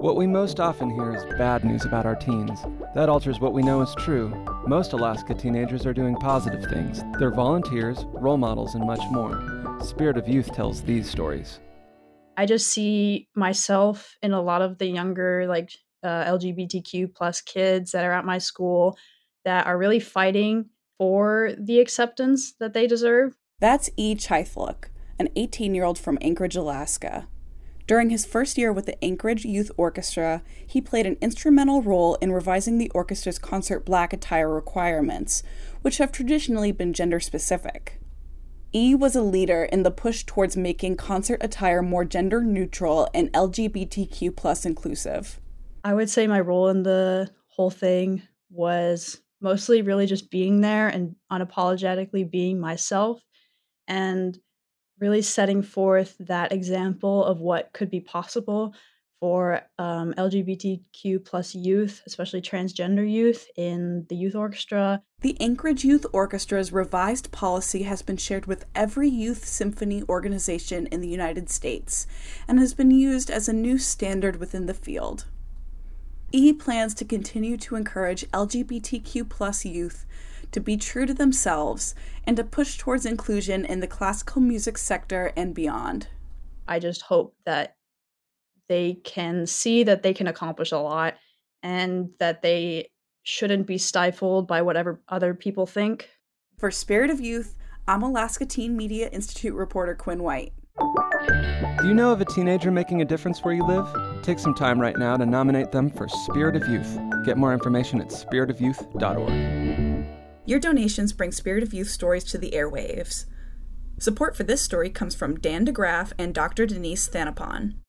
What we most often hear is bad news about our teens. That alters what we know is true. Most Alaska teenagers are doing positive things. They're volunteers, role models, and much more. Spirit of Youth tells these stories. I just see myself in a lot of the younger, LGBTQ plus kids that are at my school that are really fighting for the acceptance that they deserve. That's E. Chythluk, an 18-year-old from Anchorage, Alaska. During his first year with the Anchorage Youth Orchestra, he played an instrumental role in revising the orchestra's concert black attire requirements, which have traditionally been gender-specific. E was a leader in the push towards making concert attire more gender-neutral and LGBTQ plus inclusive. I would say my role in the whole thing was mostly really just being there and unapologetically being myself and really setting forth that example of what could be possible for LGBTQ plus youth, especially transgender youth, in the youth orchestra. The Anchorage Youth Orchestra's revised policy has been shared with every youth symphony organization in the United States and has been used as a new standard within the field. E plans to continue to encourage LGBTQ plus youth to be true to themselves and to push towards inclusion in the classical music sector and beyond. I just hope that they can see that they can accomplish a lot and that they shouldn't be stifled by whatever other people think. For Spirit of Youth, I'm Alaska Teen Media Institute reporter Quinn White. Do you know of a teenager making a difference where you live? Take some time right now to nominate them for Spirit of Youth. Get more information at spiritofyouth.org. Your donations bring Spirit of Youth stories to the airwaves. Support for this story comes from Dan DeGraff and Dr. Denise Thanapon.